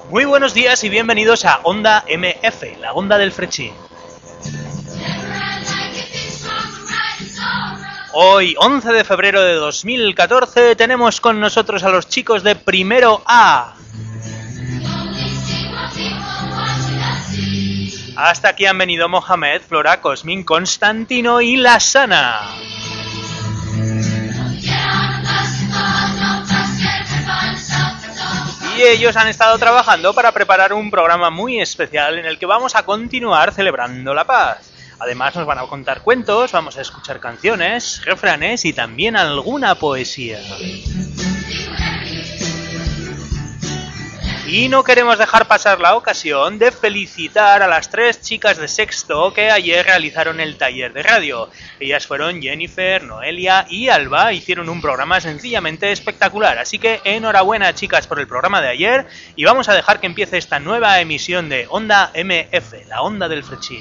Muy buenos días y bienvenidos a Onda MF, la onda del Frechín. Hoy, 11 de febrero de 2014, tenemos con nosotros a los chicos de Primero A. Hasta aquí han venido Mohamed, Flora, Cosmin, Constantino y La Sana. Y ellos han estado trabajando para preparar un programa muy especial en el que vamos a continuar celebrando la paz. Además nos van a contar cuentos, vamos a escuchar canciones, refranes y también alguna poesía. Y no queremos dejar pasar la ocasión de felicitar a las 3 chicas de sexto que ayer realizaron el taller de radio. Ellas fueron Jennifer, Noelia y Alba. Hicieron un programa sencillamente espectacular. Así que enhorabuena, chicas, por el programa de ayer. Y vamos a dejar que empiece esta nueva emisión de Onda MF, la onda del Frechín.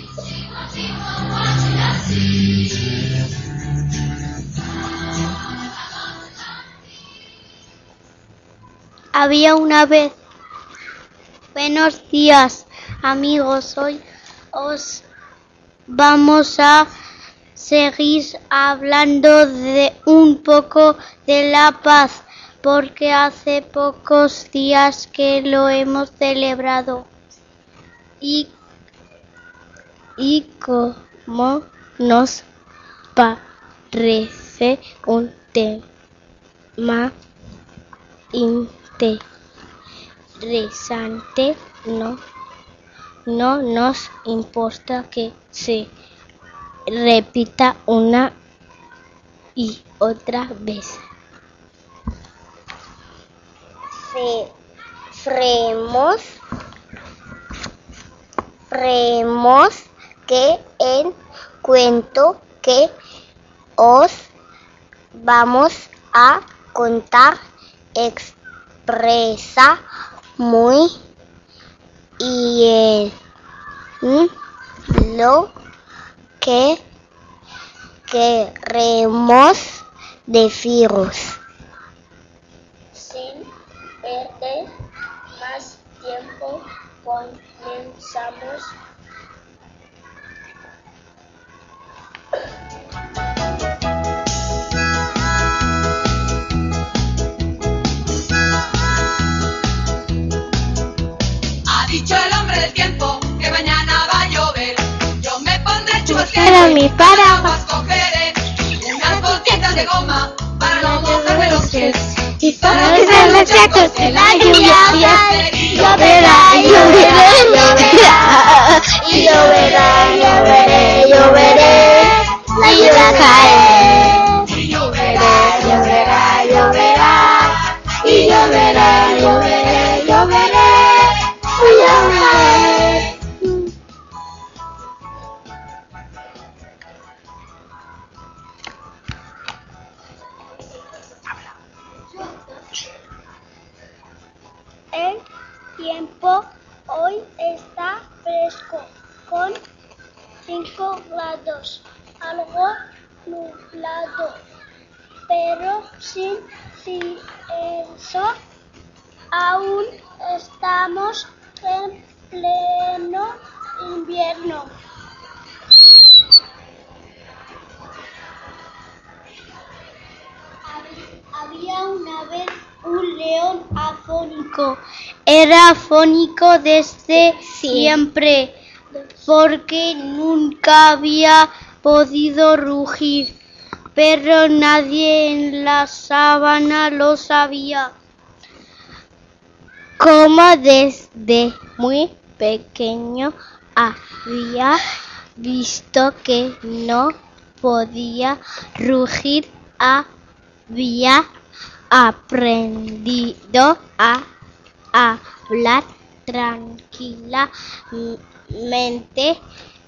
Había una vez. Buenos días, amigos. Hoy os vamos a seguir hablando de un poco de la paz, porque hace pocos días que lo hemos celebrado. Y como nos parece un tema interesante, no nos importa que se repita una y otra vez. Creemos que el cuento que os vamos a contar expresa muy bien lo que queremos deciros. Sin perder más tiempo, comenzamos. Dicho el hombre del tiempo que mañana va a llover. Yo me pondré Para mi paraguas cogeré unas botitas de goma para no mojarme los pies. y para que sean los secos de la lluvia. Lloverá, y lloveré, la lluvia cae. Y lloverá, Y lloveré. El tiempo hoy está fresco, con 5 grados, algo nublado, pero sin eso aún estamos en pleno invierno. Había una vez un león afónico. Era afónico desde siempre, porque nunca había podido rugir, pero nadie en la sabana lo sabía. Como desde muy pequeño había visto que no podía rugir, había aprendido a hablar tranquilamente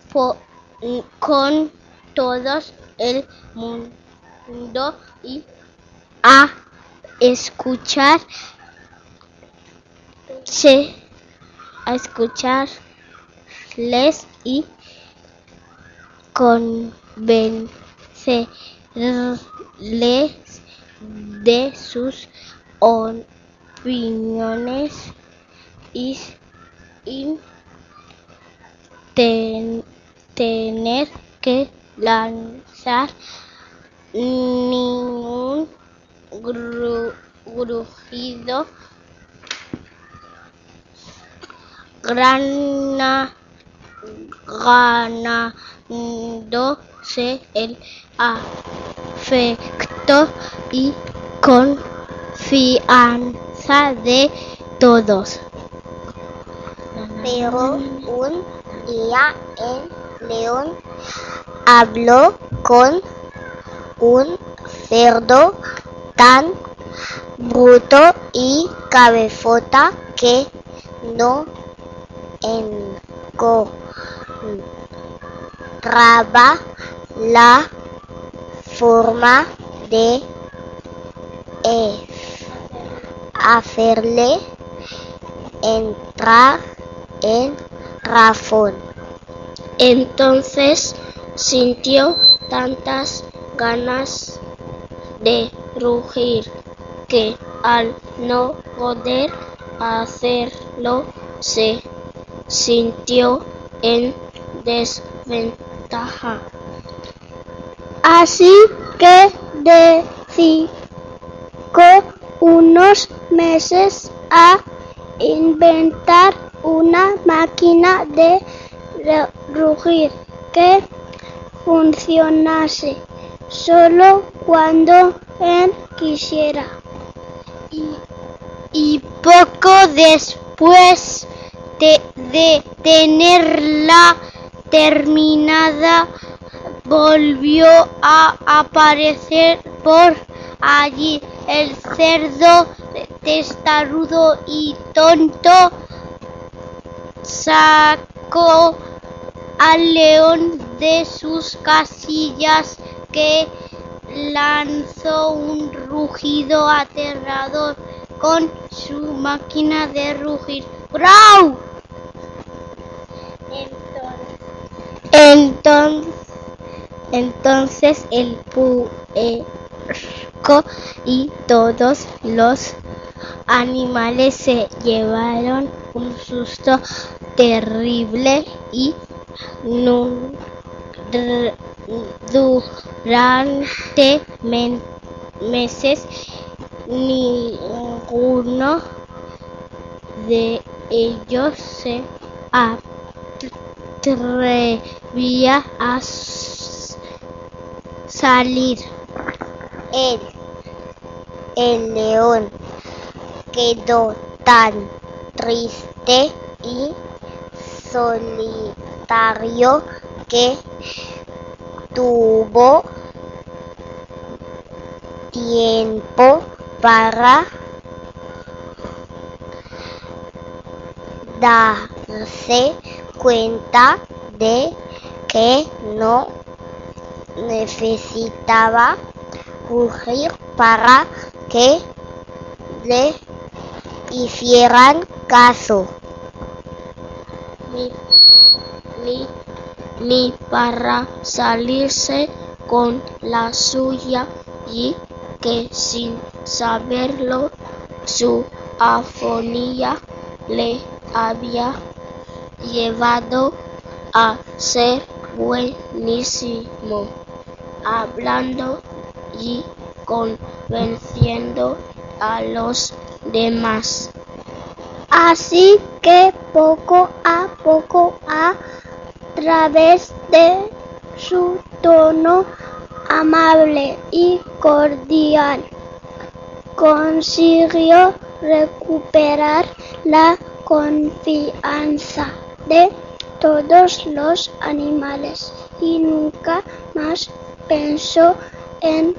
con todo el mundo y a escucharles y convencerles de sus opiniones sin tener que lanzar ningún grujido, ganándose el afecto y confianza de todos. Pero un día el león habló con un cerdo tan bruto y cabezota que no encontraba la forma de hacerle entrar en razón. Entonces sintió tantas ganas de rugir que al no poder hacerlo se sintió en desventaja. Así que dedicó unos meses a inventar una máquina de rugir que funcionase solo cuando él quisiera. Y poco después de tenerla terminada, volvió a aparecer por allí el cerdo testarudo y tonto. Sacó al león de sus casillas, que lanzó un rugido aterrador con su máquina de rugir. ¡Grau! Entonces el puerco y todos los animales se llevaron un susto terrible y durante meses ninguno de ellos se atrevía a salir. El león quedó tan triste y solitario que tuvo tiempo para darse cuenta de que no necesitaba rugir para que le hicieran caso. Ni para salirse con la suya, y que sin saberlo su afonía le había llevado a ser buenísimo hablando y convenciendo a los demás. Así que poco a poco, a través de su tono amable y cordial, consiguió recuperar la confianza de todos los animales y nunca más pensó en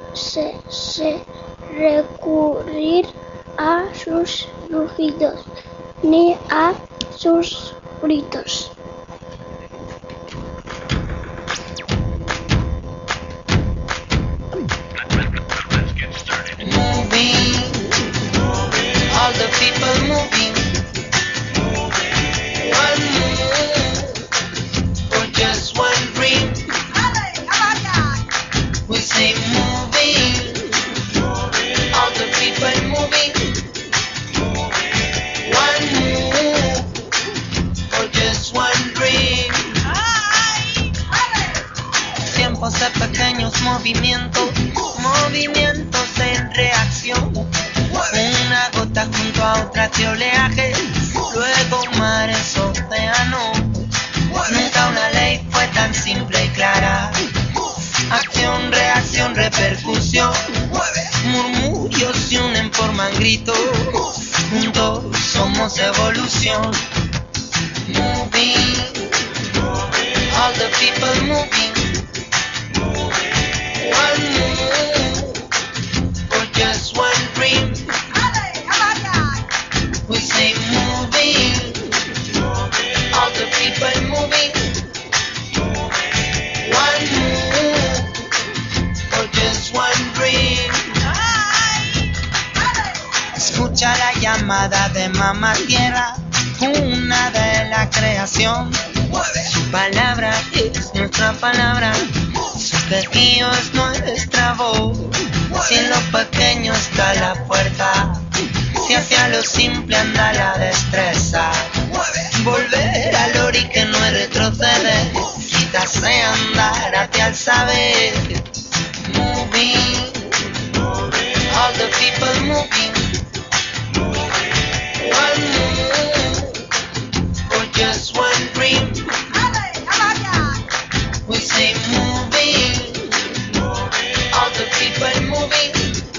recurrir a sus rugidos ni a sus gritos. All the people moving. One move for just one dream. We say moving. All the people moving. One move movimiento, movimientos en reacción. Una gota junto a otra de oleaje, luego mares, océanos. Nunca una ley fue tan simple y clara. Acción, reacción, repercusión. Murmullos se unen, forman gritos. Juntos somos evolución. Moving, all the people moving. One move, or just one dream. We say moving, all the people moving. One move, or just one dream. Escucha la llamada de Mamá Tierra, una de la creación. Su palabra es nuestra palabra, sus tejidos nuestra voz. Si en lo pequeño está la fuerza, si hacia lo simple anda la destreza. Volver al ori que no es retroceder, quitarse andar hacia el saber. Moving, all the people moving. One move, or just one dream. We say moving, all the people moving.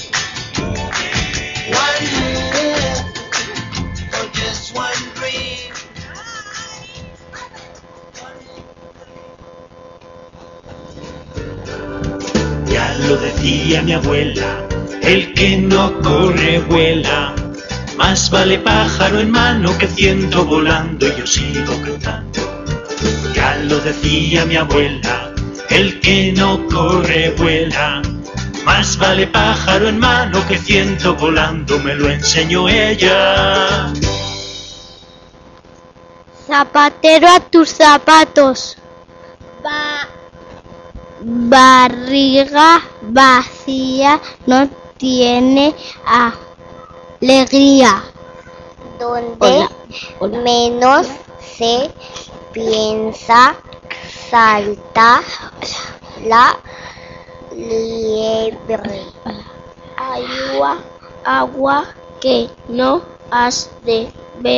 One move, or just one dream. Ya lo decía mi abuela, el que no corre vuela. Más vale pájaro en mano que ciento volando, y yo sigo cantando. Ya lo decía mi abuela, el que no corre vuela. Más vale pájaro en mano que ciento volando, me lo enseñó ella. Zapatero a tus zapatos. Barriga vacía no tiene alegría. Donde menos se piensa, salta la liebre. Agua que no has de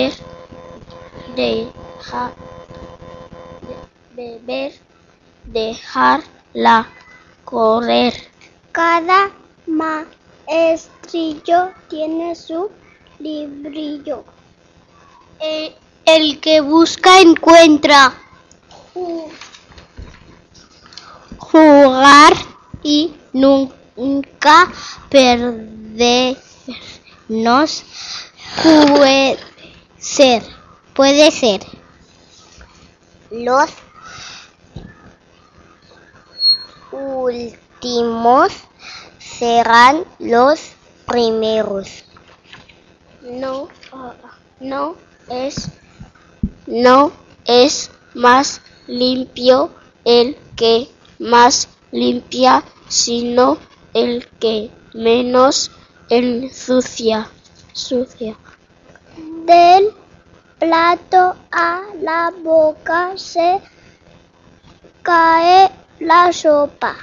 beber, dejarla correr. Cada maestrillo tiene su librillo. El que busca encuentra. Jugar y nunca perdernos puede ser. Los últimos serán los primeros. No es más limpio el que más limpia, sino el que menos ensucia. Del plato a la boca se cae la sopa.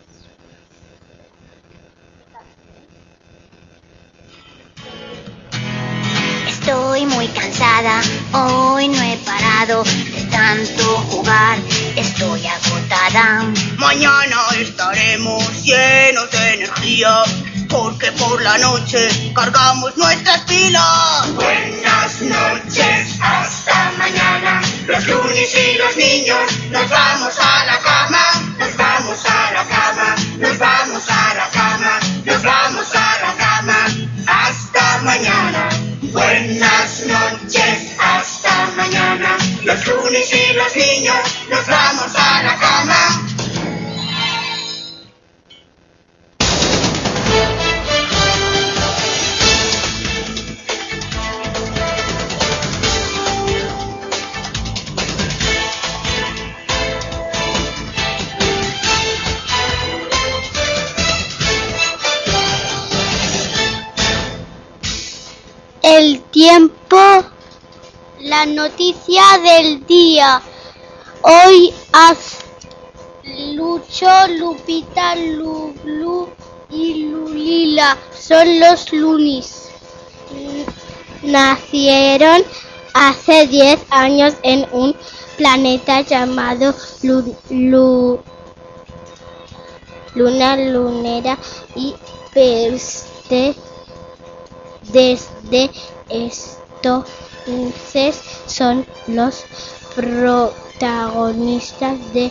Estoy muy cansada, hoy no he parado de tanto jugar, estoy agotada. Mañana estaremos llenos de energía, porque por la noche cargamos nuestras pilas. Buenas noches, hasta mañana. Los lunis y los niños, nos vamos a la cama, nos vamos a la cama, nos vamos a la cama, nos vamos a la cama. Hasta mañana. Buenas noches, hasta mañana. Los lunis y los niños, nos vamos a la cama. El tiempo, la noticia del día. Hoy hace Lucho, Lupita, Lulu y Lulila son los Lunis. Nacieron hace 10 años en un planeta llamado Luna Lunera y desde entonces son los protagonistas de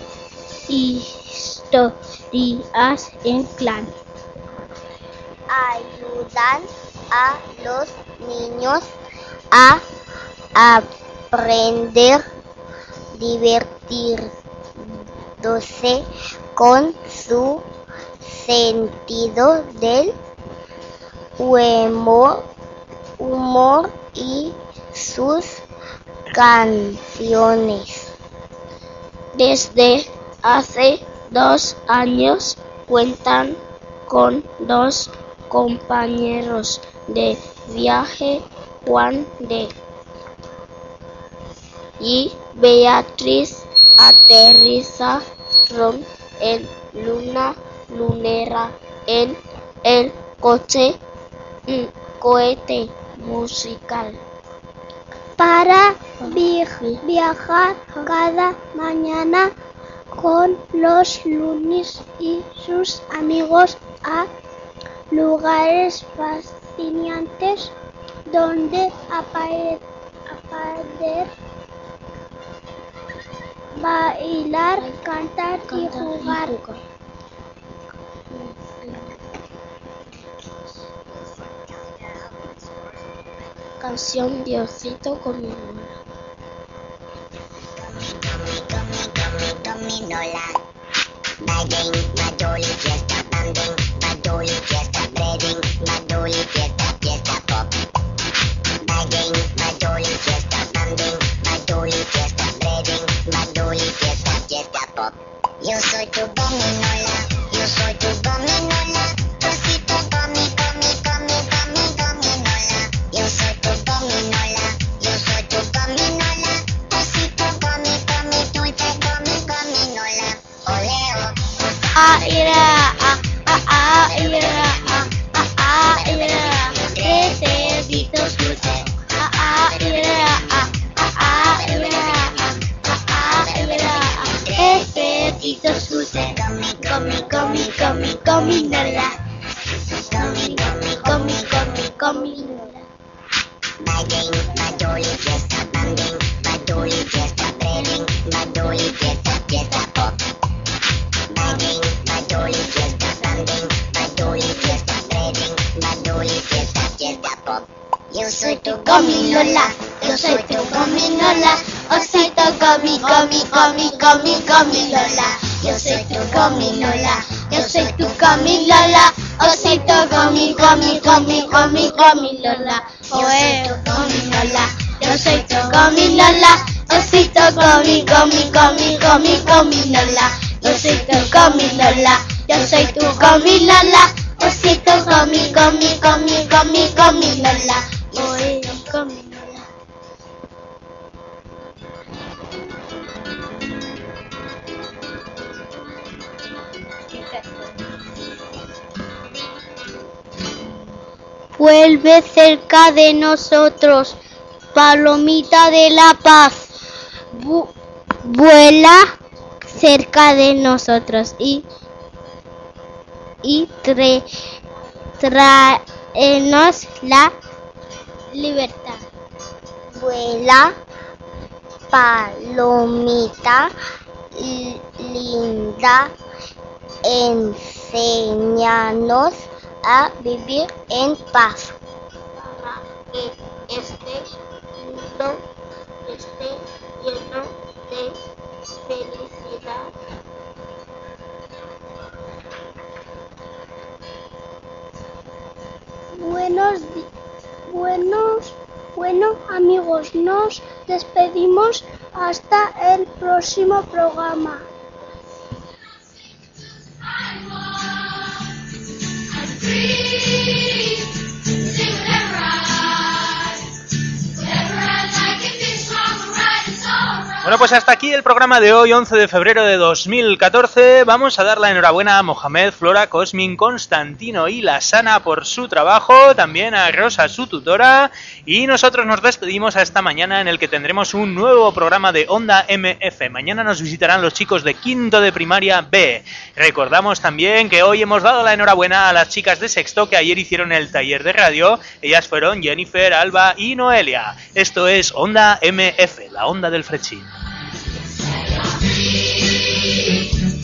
historias en clan. Ayudan a los niños a aprender, divertirse con su sentido del humor y sus canciones. Desde hace 2 años cuentan con 2 compañeros de viaje, Juan D. y Beatriz. Aterrizaron en Luna Lunera en el cohete musical para viajar cada mañana con los Lunis y sus amigos a lugares fascinantes donde aprender, bailar, cantar y jugar. Canción Diosito Gominola. Gominola. Bagging, badoli, fiesta, banding, badoli, fiesta, breading, badoli, fiesta, fiesta pop. Bagging, badoli, fiesta, banding, badoli, fiesta, breading, badoli, fiesta, fiesta pop. Yo soy tu gominola, yo soy tu gominola, osito gomi, gomi, gomi, gomi, gominola. Yo soy tu gominola, yo soy tu gominola, osito gomi, gomi, dulce gomi, gominola. Oleo. Ira, ira, ira, tres cerditos dulces. Ira, ira, tres cerditos dulces. Comi, comi, comi, gominola. Comi, comi, comi, comi, gominola. Bagging, badoli, fiesta, banding, badoli, fiesta, breading, badoli, fiesta, fiesta pop. Bagging, badoli, fiesta, banding, badoli, fiesta, breading, badoli, fiesta, fiesta pop. Yo soy tu gominola, yo soy tu gominola, osito gomi, gomi, gomi, gomi, gominola. Yo soy tu gominola, yo soy tu gominola, osito gomi, gomi, gomi, gomi, gominola. Yo soy tu gominola, yo soy tu gominola, osito gomi, gomi, gomi, gomi, gominola. Yo soy tu gominola, yo soy tu gominola, osito gomi, gomi, gomi, gomi, gominola. Oe, gominola. Vuelve cerca de nosotros, palomita de la paz. Vuela cerca de nosotros y tráenos la libertad. Vuela, palomita linda, enséñanos a vivir en paz. Para que este mundo esté lleno de felicidad. Bueno amigos, nos despedimos hasta el próximo programa. Whatever I like, if it's wrong or right, it's alright. Bueno, pues hasta aquí el programa de hoy, 11 de febrero de 2014. Vamos a dar la enhorabuena a Mohamed, Flora, Cosmin, Constantino y Lasana por su trabajo, también a Rosa, su tutora, y nosotros nos despedimos hasta mañana, en el que tendremos un nuevo programa de Onda MF. Mañana nos visitarán los chicos de quinto de primaria B. Recordamos también que hoy hemos dado la enhorabuena a las chicas de sexto que ayer hicieron el taller de radio. Ellas fueron Jennifer, Alba y Noelia. Esto es Onda MF, la onda del Frechín.